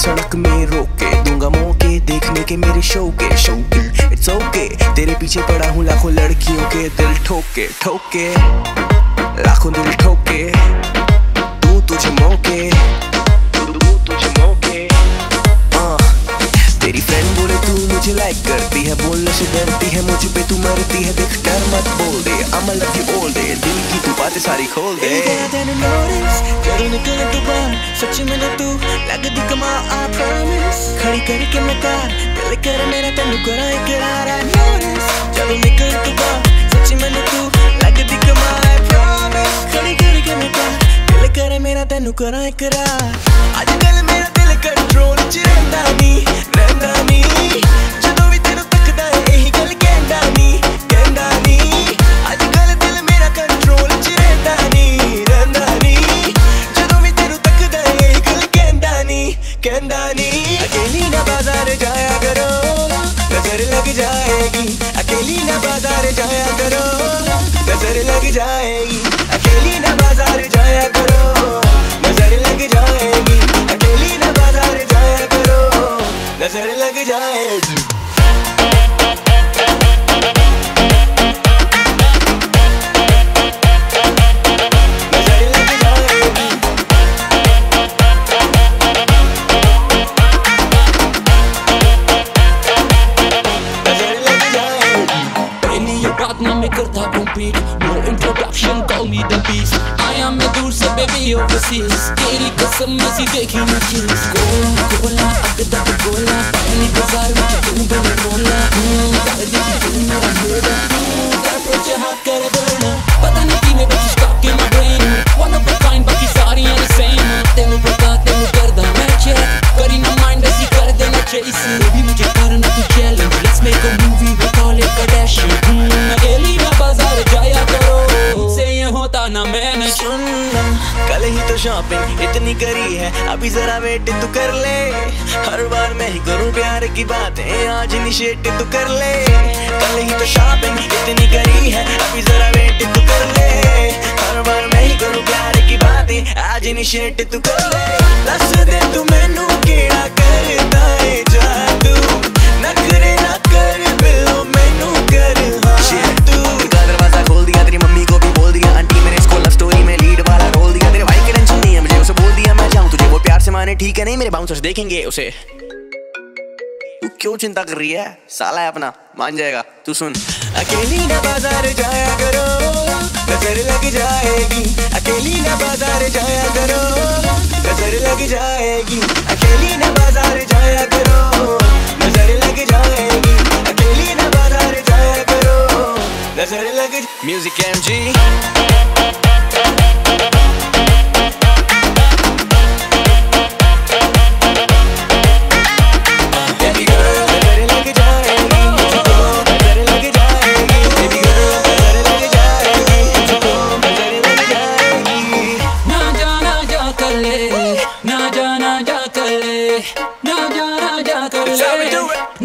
सड़क में रोक के दूंगा मौके देखने के मेरे शो के इट्स ओके तेरे पीछे पड़ा हूँ लाखों लड़कियों के दिल ठोके ठोके लाखों दिल ठोके तू तुझे मौके तेरी फ्रेंड बोले तू मुझे लाइक करती है बोलने से डरती है मुझ पे तू मरती है देख डर मत बोल दे I'm love you all day दिल की तू बातें सारी खोल दे सच में ना तू लगदी कमाल I promise खड़ी करके मैं कार दिल कर मेरा तेनू करा इकरार I notice जब निकल तू बाहर सच में ना तू लगदी कमाल I promise खड़ी करके मैं कार दिल कर मेरा तेनू करा इकरार आजकल मेरा दिल कंट्रोल च रहंदा नी ਜਦੋਂ ਵੀ ਤੈਨੂੰ ਤੱਕਦਾ ਇਹੀ ਗੱਲ ਕਹਿੰਦਾ ਨੀ ਅੱਜਕੱਲ ਦਿਲ ਮੇਰਾ ਕੰਟਰੋਲ ਚ ਰਹਿੰਦਾ ਨੀ ਜਦੋਂ ਵੀ ਤੈਨੂੰ ਤੱਕਦਾ ਇਹੀ ਗੱਲ ਕਹਿੰਦਾ ਨੀ ਅਕੇਲੀ ਨਾ ਬਾਜ਼ਾਰ ਜਾਇਆ ਕਰੋ ਨਜ਼ਰ ਲੱਗ ਜਾਏਗੀ ਅਕੇਲੀ ਨਾ ਬਾਜ਼ਾਰ ਜਾਇਆ ਕਰੋ ਨਜ਼ਰ ਲੱਗ ਜਾਏਗੀ ਅਕੇਲੀ ਨਾ ਬਾਜ਼ਾਰ ਜਾਇਆ ਕਰੋ ਨਜ਼ਰ ਲੱਗ ਜਾਏਗੀ ਅਕੇਲੀ ਨਾ ਬਾਜ਼ਾਰ ਜਾਇਆ ਕਰੋ नजर लग जाएगी No introduction, call me the beast. I am a दूर से baby overseas. तेरी कसम में सी देखी मैं चीज़ गोला गोला अब तक गोला पानी बाजार में तू बने बोला कर दी तू मेरा बेटा कर पहुँचे हाथ कर बोला पता नहीं किने बची stuck in my brain one of a kind बाकी सारी हैं the same तेनू पता तेनू करदा मैं check करी ना mind ऐसी कर देना chase baby मुझे करना तू challenge let's make a movie we call it Kardashian अकेली ना बाजार जाया करो से ये होता ना मैंने सुनना कल ही तो शॉपिंग इतनी करी है अभी जरा वेट तू कर ले हर बार मैं ही करूँ प्यार की बातें आज इनिशिएट तू कर ले कल ही तो शॉपिंग इतनी करी है अभी जरा वेट तू कर ले हर बार मैं ही करूँ प्यार की बातें आज इनिशिएट तू कर ले दस दे तू मैनू केड़ा करता है जादू नखरे ना कर बिलो मैनू कर तू दरवाजा खोल दिया तेरी मम्मी को भी बोल दिया आंटी मैंने इसको लव स्टोरी में लीड वाला रोल दिया तेरे भाई की टेंशन नहीं है मुझे उसे बोल दिया मैं जाऊँ तुझे वो प्यार से माने ठीक है नहीं मेरे बाउंसर्स देखेंगे उसे तू क्यों चिंता कर रही है साला है अपना मान जाएगा तू सुन अकेली ना बाजार जाया करो नजर लग जाएगी अकेली ना बाजार जाया करो नजर लग जाएगी अकेली ना बाजार जाया करो नजर लग जाएगी अकेली ना बाजार जाया करो नजर लग म्यूजिक MG ना जा कर ले ना जा कर ले